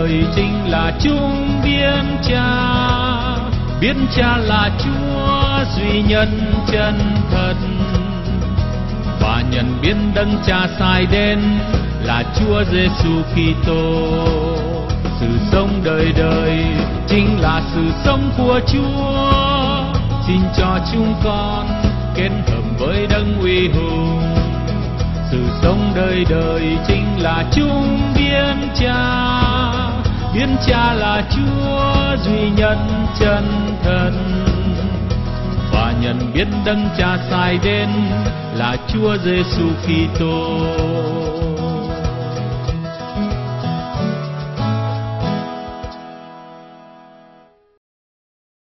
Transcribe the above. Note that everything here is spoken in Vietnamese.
đời chính là chúng biết Cha là Chúa duy nhân chân thật, và nhận biết Đấng Cha sai đến là Chúa Giêsu Kitô. Sự sống đời đời chính là sự sống của Chúa. Xin cho chúng con kết hợp với Đấng uy hùng. Sự sống đời đời chính là chúng biết Cha là Chúa duy nhân chân thật, và nhận biết Đấng Cha sai đến là Chúa Giêsu Kitô.